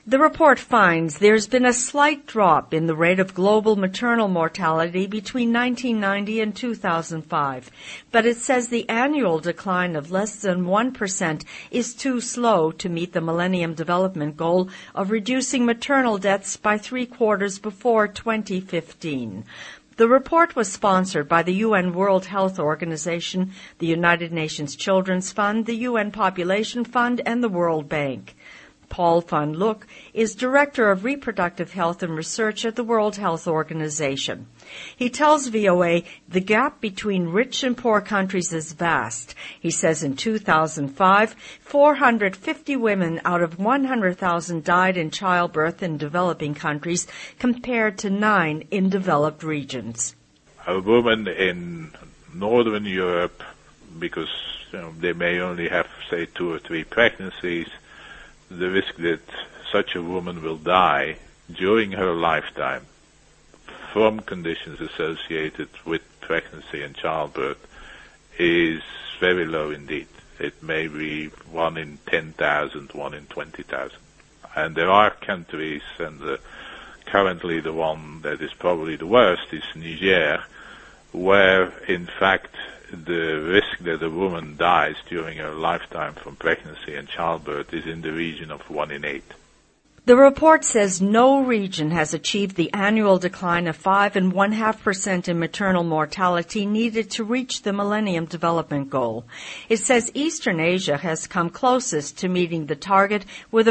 The report finds there's been a slight drop in the rate of global maternal mortality between 1990 and 2005, but it says the annual decline of less than 1% is too slow to meet the Millennium Development Goal of reducing maternal deaths by 3/4 before 2015. The report was sponsored by the UN World Health Organization, the United Nations Children's Fund, the UN Population Fund, and the World Bank. Paul van Look is Director of Reproductive Health and Research at the World Health Organization. He tells VOA the gap between rich and poor countries is vast. He says in 2005, 450 women out of 100,000 died in childbirth in developing countries compared to 9 in developed regions. A woman in Northern Europe, because they may only have, say, 2 or 3 pregnancies, the risk that such a woman will die during her lifetime from conditions associated with pregnancy and childbirth is very low indeed. It may be 1 in 10,000, 1 in 20,000. And there are countries, and currently the one that is probably the worst is Niger, where in fact the risk that a woman dies during her lifetime from pregnancy and childbirth is in the region of 1 in 8. The report says no region has achieved the annual decline of 5.5% in maternal mortality needed to reach the Millennium Development Goal. It says Eastern Asia has come closest to meeting the target with a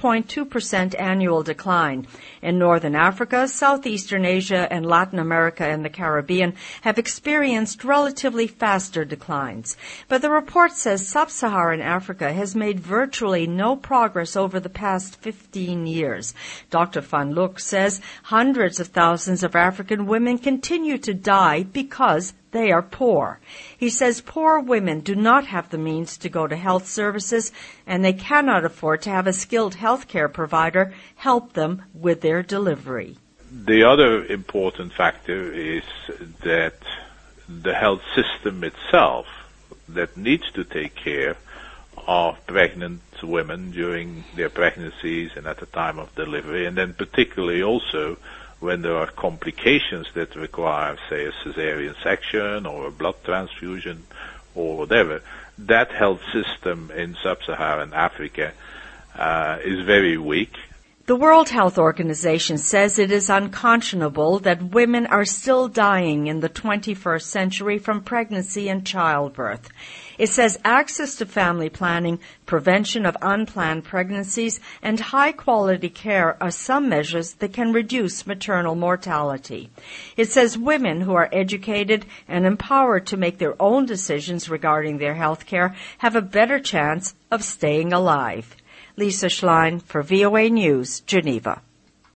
4.2% annual decline. In Northern Africa, Southeastern Asia, and Latin America and the Caribbean have experienced relatively faster declines. But the report says Sub-Saharan Africa has made virtually no progress over the past 15 years. Dr. van Look says hundreds of thousands of African women continue to die because they are poor. He says poor women do not have the means to go to health services, and they cannot afford to have a skilled health care provider help them with their delivery. The other important factor is that the health system itself that needs to take care of pregnant women during their pregnancies and at the time of delivery, and then particularly also when there are complications that require, say, a cesarean section or a blood transfusion or whatever. That health system in Sub-Saharan Africa is very weak. The World Health Organization says it is unconscionable that women are still dying in the 21st century from pregnancy and childbirth. It says access to family planning, prevention of unplanned pregnancies, and high-quality care are some measures that can reduce maternal mortality. It says women who are educated and empowered to make their own decisions regarding their health care have a better chance of staying alive. Lisa Schlein for VOA News, Geneva.